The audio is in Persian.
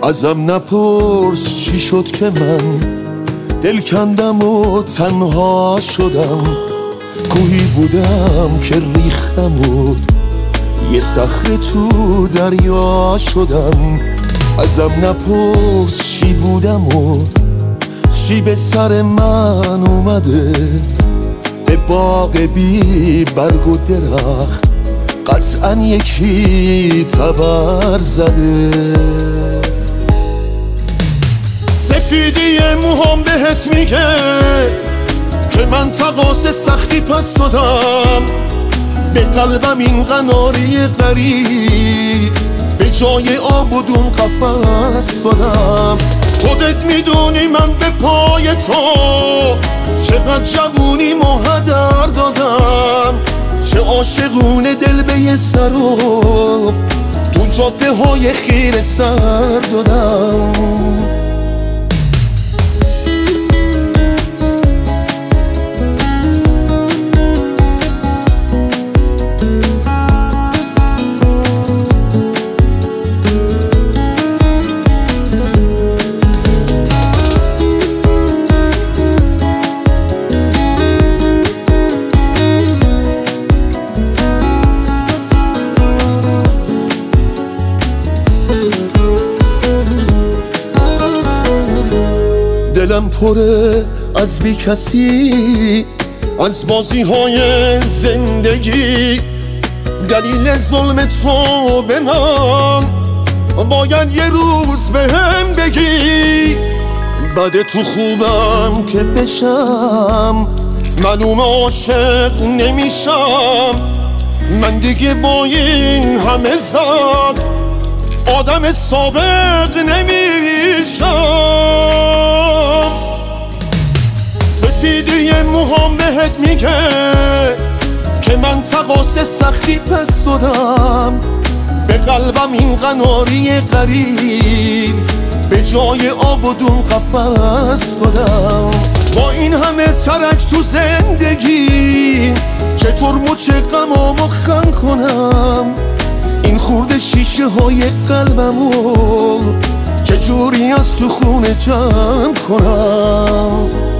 ازم نپرس چی شد که من دل کندم و تنها شدم. کوهی بودم که ریختم و یه صخره تو دریا شدم. ازم نپرس چی بودم و چی به سر من اومده. به باغ بی برگ و درخت قطعا یکی تبر زده. سفیدی موهام بهت میگه که من تقاص سختی پس دادم. به قلبم این قناری غریب به جای آب و دون قفس دادم. خودت میدونی من به پای تو چقدر جوونی هدر دادم. چه عاشقونه دل به یه سر و تو جاده های خیره سر دادم. دلم پره از بی کسی، از بازی های زندگی. دلیل ظلم تو به من باید یه روز به هم بگی. بده تو خوبم که بشم معلوم عاشق نمیشم. من دیگه با این همه زد آدم سابق نمیشم. سفیدی موهام بهت میگه که من تقاص سختی پس دادم. به قلبم این قناری غریب به جای آب و دون قفس دادم. با این همه ترک تو زندگی چطور مچ غمو مخن کنم. این خورده شیشه های قلبمو چجوری از تو خونه جمع کنم.